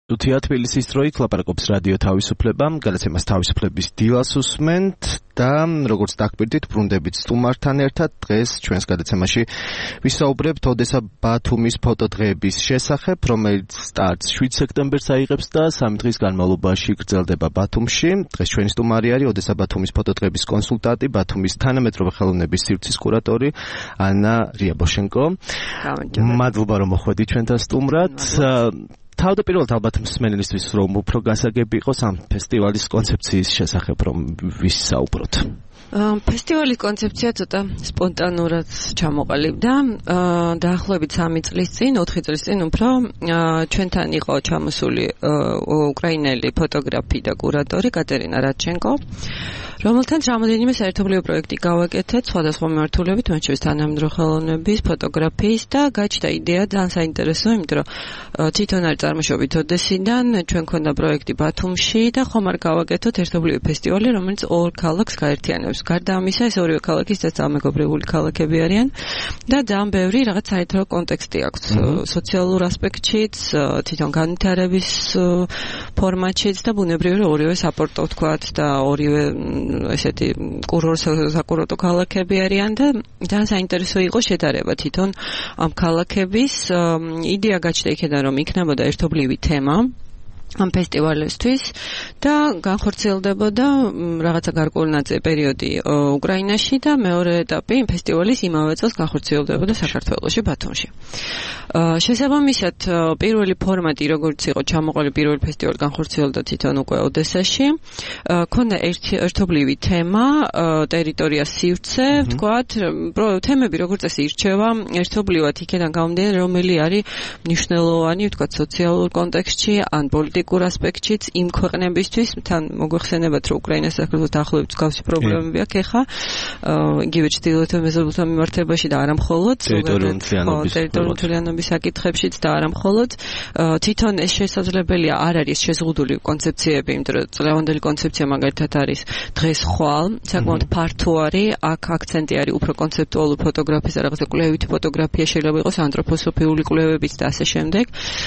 Უთია თბილისის დროით ლაპარაკობს რადიო თავისუფლება, გადაცემას თავისუფლების დილას უსმენთ და როგორც დაგკვირდით, ბრუნდებით სტუმართან ერთად დღეს ჩვენს გადაცემაში ვისაუბრებთ ოდესა ბათუმის ფოტოდღეების შესახებ, რომელიც სტარტს 7 სექტემბერს აიღებს და 3 დღის განმავლობაში გრძელდება ბათუმში. დღეს ჩვენი სტუმარი არის ოდესა ბათუმის ფოტოდღეების კონსულტანტი, ბათუმის თანამედროვე ხელოვნების სივრცის კურატორი ანა რიაბოშენკო. მადლობა რომ მოხვედით ჩვენთან სტუმრად. თავდაპირველად ალბათ მსმენელისთვის რომ უფრო გასაგები იყოს ამ ფესტივალის კონცეფციის შესახებ რომ ვისაუბროთ. ფესტივალის კონცეფცია ცოტა სპონტანურად ჩამოყალიბდა. დაახლოებით 3 წლის წინ, 4 წლის წინ უფრო ჩვენთან იყო ჩამოსული უკრაინელი ფოტოგრაფი და კურატორი კატერინა რადჩენკო, რომელთან რამოდენიმე საერთობლივი პროექტი გავაკეთეთ სხვადასხვა მიმართულებით, მათ შორის თანამედროვე ხელოვნების, ფოტოგრაფიის და გაჩნდა იდეა ძალიან საინტერესო, იმიტომ რომ თვითონ არ წარმოშობით ოდესიდან ჩვენ ქონდა პროექტი ბათუმში და ხომ არ გავაკეთოთ ერთობლივი ფესტივალი, რომელიც ორ ქალაქს გაერთიანებს. გარდა ამისა, ეს ორივე ქალაქი ძალიან მეგობრებული ქალაქები არიან და ძალიან ბევრი რაღაც საერთო კონტექსტი აქვს სოციალურ ასპექტშიც, თვითონ განვითარების ფორმატშიც და ბუნებრივია ორივე საპორტო ვთქვათ და ორივე ესეთი საკურორტო ქალაქები არიან და ძალიან საინტერესო იყო შედარება თვითონ ამ ქალაქების. იდეა გაჩნდა იქიდან რომ იქნებოდა ერთობლივი თემა ამ ფესტივალისთვის და განხორციელდებოდა რაღაცა გარკვეული ნაწილი პერიოდი უკრაინაში და მეორე ეტაპი ფესტივალის იმავე წელს განხორციელდებოდა საქართველოში ბათუმში. შესაბამისად პირველი ფორმატი როგორც იყო ჩამოყალიბებული პირველი ფესტივალი განხორციელდა თვითონ უკვე ოდესაში. ქონდა ერთობლივი თემა, ტერიტორია სივრცე, ვთქვათ, თემები როგორც წესი ირჩევა ერთობლივად იქიდან გამომდინარე რომელი არის მნიშვნელოვანი, ვთქვათ, სოციალურ კონტექსტში ან პოლიტიკურ ასპექტშიც იმ ქვეყნებისთვის, თან მოგვეხსენებათ, რომ უკრაინას საქართველოს დაახლოებით მსგავსი პრობლემები აქვს ეხლა, იგივე ჩრდილოეთ მეზობელთა მიმართებაში და არა მხოლოდ ტერიტორიულ საკითხებშიც და არა მხოლოდ. თვითონ ეს შესაძლებელია არ არის შეზღუდული კონცეფციები, იმიტომ რომ წლევანდელი კონცეფცია მაგალითად არის დღეს ხვალ, საკმაოდ ფართო არის, აქ აქცენტი არის უფრო კონცეპტუალური ფოტოგრაფიის და რაღაცა კვლევითი ფოტოგრაფია შეიძლება იყოს ანთროპოსოფიული კვლევებიც და ასე შემდეგ.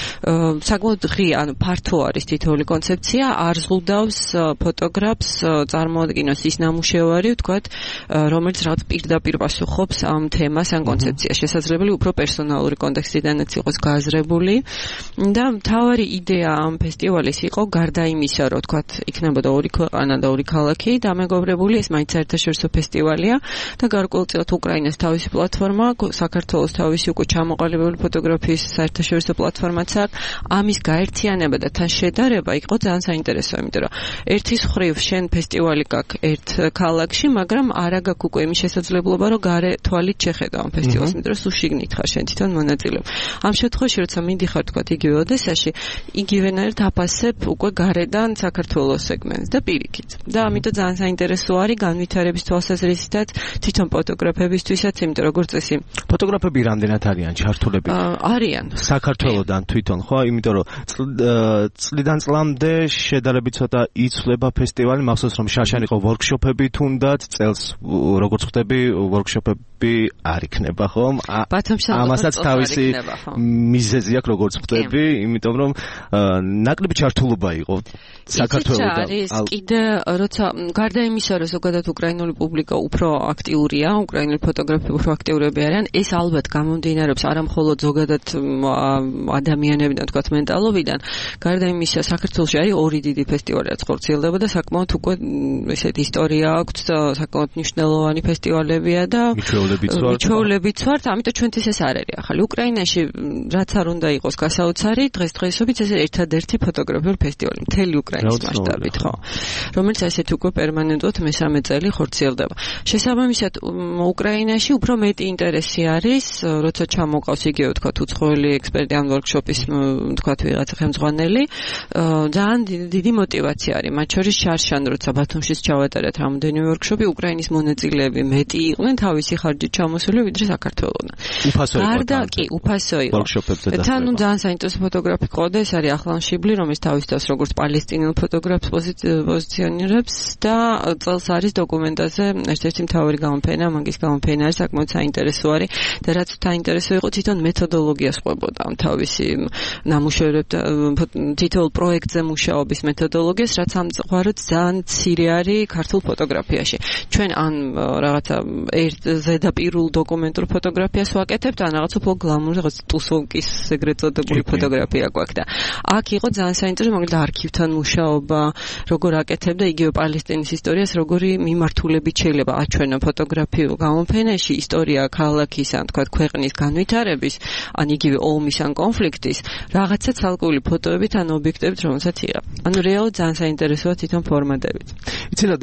საკმაოდ ღია, ანუ ფართო არის თითოეული კონცეფცია, არ ზღუდავს ფოტოგრაფს წარმოადგინოს ის ნამუშევარი, ვთქვათ, რომელიც რაღაც პირდაპირ პასუხობს ამ თემას ან კონცეფციას. შესაძლებელი უფრო პერსონალური კონტექსტიდანაც იყოს გააზრებული და მთავარი იდეა ამ ფესტივალის იყო გარდა იმისა, რომ ვთქვათ, იქნებოდა ორი ქვეყანა და ორი ქალაქი დამეგობრებული, ეს მაინც საერთაშორისო ფესტივალია და გარკვეულწილად უკრაინას თავისი პლატფორმა, საქართველოს თავისი უკვე ჩამოყალიბებული ფოტოგრაფიის საერთაშორისო პლატფორმაც აქვს. ამის გაერთიანება და თან შედარება იყო ძალიან საინტერესო, იმიტომ რომ ერთის მხრივ შენ ფესტივალი გაქვს ერთ ქალაქში, მაგრამ არა გაქვს უკვე იმის შესაძლებლობა, რომ გარე თვალით შეხედავ ამ ფესტივალს, იმიტომ რომ სულ შიგნით ხარ შენ თვითონ მონაწილე. ამ შემთხვევაში, როცა მიდიხარ თქვათ იგივე ოდესაში, იგივენაირად აფასებ უკვე გარედან საქართველოს სეგმენტს და პირიქით. და ამიტომ ძალიან საინტერესო არის განვითარების თვალსაზრისითაც თვითონ ფოტოგრაფებისთვისაც, იმიტომ როგორც წესი, ფოტოგრაფები რამდენად არიან ჩართულები? არიან. საქართველოდან თვითონ, ხო? იმიტომ რომ წლიდან წლამდე შედარებით ცოტა იცვლება ფესტივალი, მახსოვს რომ შარშან იყო ვორქშოპები თუნდაც, წელს როგორც ხვდები, ვორქშოპები არ იქნება, ხომ? ამასაც თავისი მიზეზი აქვს, როგორც ხვდები, იმიტომ რომ ნაკლები ჩართულობა იყო საქართველოდან. არის კიდე როცა გარდა იმისა, რომ ზოგადად უკრაინული პუბლიკა უფრო აქტიურია, უკრაინული ფოტოგრაფები უფრო აქტიურები არიან, ეს ალბათ გამომდინარეობს არა მხოლოდ ზოგადად ადამიანებიდან, თქვათ, მენტალობიდან. გარდა იმისა, საქართველოში არის ორი დიდი ფესტივალი, რაც ხორციელდება და საკმაოდ უკვე ესეთი ისტორია აქვს, საკმაოდ მნიშვნელოვანი ფესტივალებია და მიჩვეულებიც ვართ, ამიტომ ჩვენთვის ეს არ არის ახალი. უკრაინაში რაც არ უნდა იყოს გასაოცარი, დღესდღეობით ეს ერთადერთი ფოტოგრაფიული ფესტივალი მთელი უკრაინის მასშტაბით, ხო? რომელიც ასეთი უკვე პერმანენტულად მესამე წელი ხორციელდება. შესაბამისად, უკრაინაში უფრო მეტი ინტერესი არის, როცა ჩამოყავს იგივე თქვათ უცხოელი ექსპერტი ან ვორქშოპის თქვათ ვიღაცა ხელმძღვანელი, ძალიან დიდი мотиваცია არის. მათ შორის შარშან, როცა ბათუმშიც ჩავატარეთ რამოდენიმე ვორქშოპი, უკრაინის მონაწილეები მეტი იყვნენ თავისი ხარჯით ჩამოსული ვიდრე საქართველოდან. გარდა კი, უფასო იყო. თან ძალიან საინტერესო ფოტოგრაფი ყავდა, ეს არის ახლან შიბლი, რომელიც თავის თავს როგორც პალესტინელ ფოტოგრაფს პოზიციონირებს და წელს არის დოკუმენტაზე ერთ-ერთი მთავარი გამოფენა, მაგის გამოფენა არის საკმაოდ საინტერესო არის და რაც საინტერესო იყო თვითონ მეთოდოლოგიას ყვებოდა თავისი ნამუშევრებთან თითოეულ პროექტზე მუშაობის მეთოდოლოგიას, რაც სამწუხაროდ ძალიან მცირე არის ქართულ ფოტოგრაფიაში. ჩვენ ან რაღაცა ერთ ზედაპირულ დოკუმენტურ ფოტოგრაფიას ვაკეთებთ, ან რაღაც უფრო გლამურ, რაღაც ტუსოვკის ეგრეთ წოდებული ფოტოგრაფია გვაქვს და აქ იყო ძალიან საინტერესო, მაგალითად არქივთან მუშაობა, როგორ აკეთებდა იგივე პალესტინის ისტორიას, როგორი მიმართულებით შეიძლება აჩვენო ფოტოგრაფიულ გამოფენაში ისტორია ქალაქის, ან თქვა ქვეყნის განვითარების, ან იგივე ომის ან კონფლიქტის, რაღაცა ცალკეული ფოტოებით ან ობიექტებით, რომელსაც იღებ. ანუ რეალურად ძალიან საინტერესოა თვითონ ფორმატებით. იცი რა,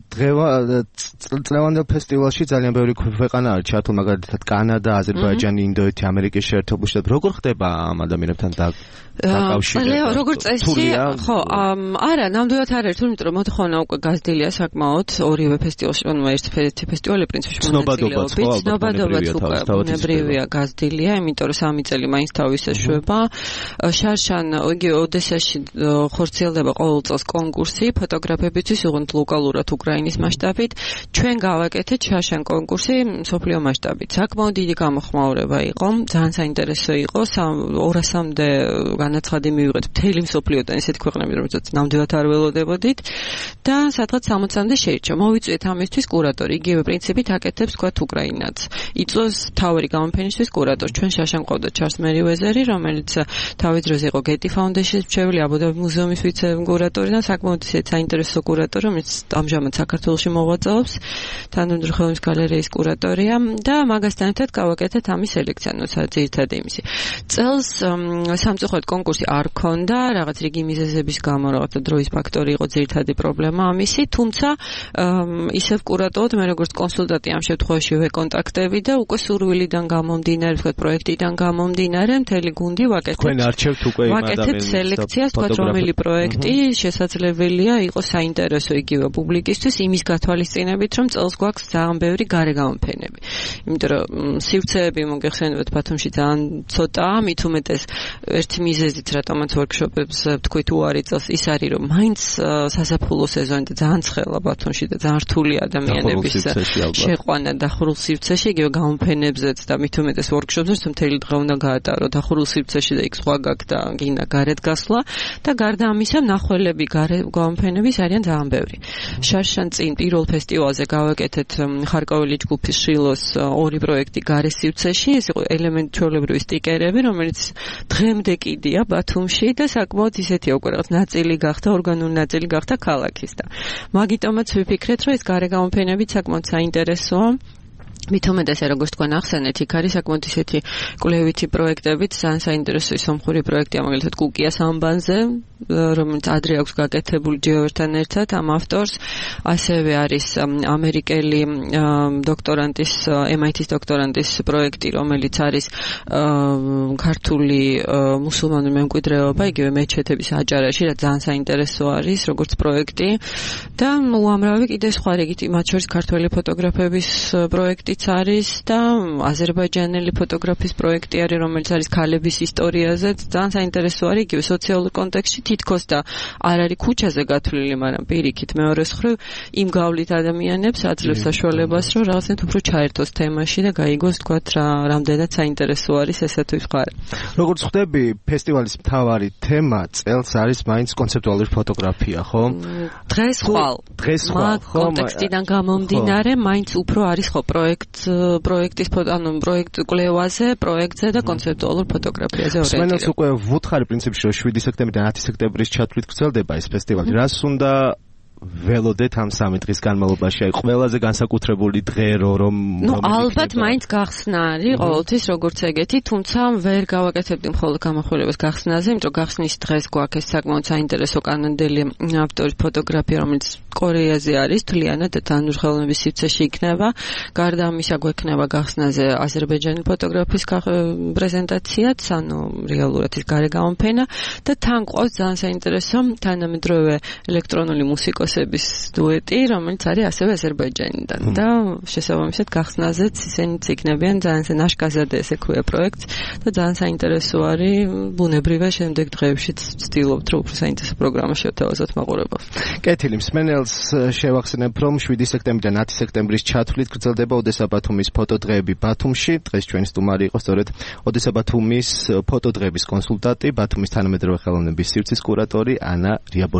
წლევანდელ ფესტივალში ძალიან ბევრი ქვეყანა არის ჩართული, მაგალითად კანადა, აზერბაიჯანი, ინდოეთი, ამერიკის შეერთებული შტატები. როგორ ხდება ამ ადამიანებთან დაკავშირება? როგორც წესი, ხო, არა, ნამდვილად არ არის, იმიტომ რომ მოთხოვნა უკვე გაზრდილია საკმაოდ ორივე ფესტივალში, ანუ ერთი ფესტივალი პრინციპში მონაწილეობით, ცნობადობაც უკვე ბუნებრივია გაზრდილია, იმიტომ რომ 3 წელი მაინც თავის ეშვება. შარშან იგივე ოდესაში ხორციელდება ყოველ წელს კონკურსი ფოტოგრაფებისთვის, უღონდ ლოკალურად უკრაინის მასშტაბით. ჩვენ გავაკეთეთ შარშან კონკურსი მსოფლიო მასშტაბით. საკმაოდ დიდი გამოხმაურება იყო, ძალიან საინტერესო იყო, 200-მდე განაცხადი მივიღეთ მთელი მსოფლიოდან ესეთი ქვეყნები, რომელსაც ნამდვილად არ ველოდებოდით და სადღაც 60-მდე შეირჩა. მოვიწვიეთ ამისთვის კურატორი, იგივე პრინციპით აკეთებს თქვათ უკრაინაც. იწვევს მთავარი გამოფენისთვის კურატორს. ჩვენ შაშან ყავდა ჩარლს მერიუეზერი, რომელიც თავის დროზე იყო Getty Foundation-ის მრჩეველი, აბუ-დაბის მუზეუმის ვიცე-კურატორი და საკმაოდ საინტერესო კურატორი, რომელიც ამჟამად საქართველოში მოღვაწეობს, თანამედროვე ხელოვნების გალერეის კურატორია და მაგასთან ერთად გავაკეთეთ ამის სელექცია, ნუ ძირითადი იმისი. წელს სამწუხაროდ კონკურსი არ ქონდა, რაღაც რიგი მიზეზების გამო, რაღაცა დროის ფაქტორი იყო ძირითადი პრობლემა ამისი, თუმცა ისევ კურატორად მე როგორც კონსულტანტი ამ შემთხვევაში ვეკონტაქტები და უკვე სურვილიდან გამომდინარე, ვთქვათ, პროექტიდან გამომდინარე, მთელი გუნდი ვაკეთებთ. თქვენ არჩევთ უკვე იმ ადამიანებს. ვაკეთებთ სელექციას, თქვათ, რომელი პროექტი შესაძლებელია იყოს საინტერესო იგივე პუბლიკისთვის, იმის გათვალისწინებით, რომ წელს გვაქვს ძალიან ბევრი გარე გამოფენები. იმიტომ რომ სივრცეები მოგეხსენებათ ბათუმში ძალიან ცოტაა, მით უმეტეს ერთი მიზეზით, რატომაც ვორქშოპებს თქვით უარი წელს ის არის, რომ მაინც საზაფხულო სეზონი და ძალიან ცხელა ბათუმში და ძალიან რთული ადამიანების შეყვანა დახურულ სივრცეში, იგივე გამოფენებზეც და მით უმეტეს ვორქშოპზეც, რომ მთელი დღე უნდა გაატარო დახურულ სივრცეში და იქ სხვა გაქვს და გინდა გარეთ გასვლა და გარდა ამისა მნახველები გამოფენების არიან ძალიან ბევრი. შარშან წინ პირველ ფესტივალზე გავაკეთეთ ხარკოველი ჯგუფის შილოს 2 პროექტი გარე სივრცეში, ეს იყო ელემენტულებრივი სტიკერები, რომელიც დღემდე კიდია ბათუმში და საკმაოდ ისეთია უკვე რაღაც ნაწილი გახდა, ორგანული ნაწილი გახდა ქალაქის და მაგიტომაც ვიფიქრეთ, რომ ეს გარე გამოფენები საკმაოდ საინტერესოა. მით უმეტეს როგორც თქვენ ახსენეთ, იქ არის საკმაოდ ისეთი კვლევითი პროექტებით, ძალიან საინტერესო სომხური პროექტია, მაგალითად კუკიას ამბანზე, რომელიც ადრე აქვს გაკეთებული ჯეოვერთან ერთად ამ ავტორს, ასევე არის ამერიკელი დოქტორანტის, MIT-ის დოქტორანტის პროექტი, რომელიც არის ქართული მუსულმანური მემკვიდრეობა, იგივე მეჩეთების აჭარაში, რაც ძალიან საინტერესო არის, როგორც პროექტი და უამრავი კიდე სხვა რიგით, მათ შორის ქართველი ფოტოგრაფების პროექტიც არის და აზერბაიჯანელი ფოტოგრაფის პროექტი არის, რომელიც არის ქალების ისტორიაზე, ძალიან საინტერესო არის, იგივე სოციალურ კონტექსტში თითქოს და არ არის ქუჩაზე გათვლილი, მაგრამ პირიქით მეორე მხრივ იმ გავლით ადამიანებს აძლევს საშუალებას, რომ რაღაცნაირად უფრო ჩაერთოს თემაში და გაიგოს, თქვათ, რამდენად საინტერესო არის ესა თუ ის მხარე. როგორც ხვდები, ფესტივალის მთავარი თემა წელს არის მაინც კონცეპტუალური ფოტოგრაფია, ხო? დღეს ხვალ. მაგ კონტექსტიდან გამომდინარე, მაინც უფრო არის ხო პროექტის პროექტ კვლევაზე, პროექტზე და კონცეპტუალურ ფოტოგრაფიაზე ორიენტირება. სვენელს უკვე ვუთხარი პრინციპში, რომ 7 სექტემბრიდან 10 სექტემბრის ჩათვლით გრძელდება ეს ფესტივალი. რას უნდა ველოდეთ ამ 3 დღის განმავლობაში? აი ყველაზე განსაკუთრებული დღე რომ ალბათ მაინც გახსნა არის ყოველთვის როგორც ეგეთი, თუმცა ვერ გავაკეთებდი მხოლოდ გამახვილებას გახსნაზე, იმიტომ გახსნის დღეს გვაქვს ეს საკმაოდ საინტერესო კანადელი ავტორის ფოტოგრაფია, რომელიც კორეაზე არის, თლიანად თანამედროვე ხელოვნების სივრცეში იქნება. გარდა ამისა გვექნება გახსნაზე აზერბაიჯანელი ფოტოგრაფის პრეზენტაციაც, ანუ რეალურად ის გარე გამოფენა და თან ყავს ძალიან საინტერესო თანამედროვე ელექტრონული მუსიკოსი ჟილასების დუეტი, რომელიც არის ასევე აზერბაიჯანიდან და შესაბამისად გახსნაზეც ისინიც იქნებიან ძალიან ნაშკაზადე ესე ქვია პროექტს და ძალიან საინტერესო არის ბუნებრივია შემდეგ დღეებშიც ვცდილობთ რომ უფრო საინტერესო პროგრამა შევთავაზოთ მაყურებელს. კეთილი მსმენელს შევახსენებ რომ 7 სექტემბრიდან 10 სექტემბრის ჩათვლით გრძელდება ოდესა ბათუმის ფოტოდღეები ბათუმში. დღეს ჩვენი სტუმარი იყო სწორედ ოდესა ბათუმის ფოტოდღეების კონსულტანტი, ბათუმის თანამედროვე ხელოვნების სივრცის კურატორი ანა რიაბო.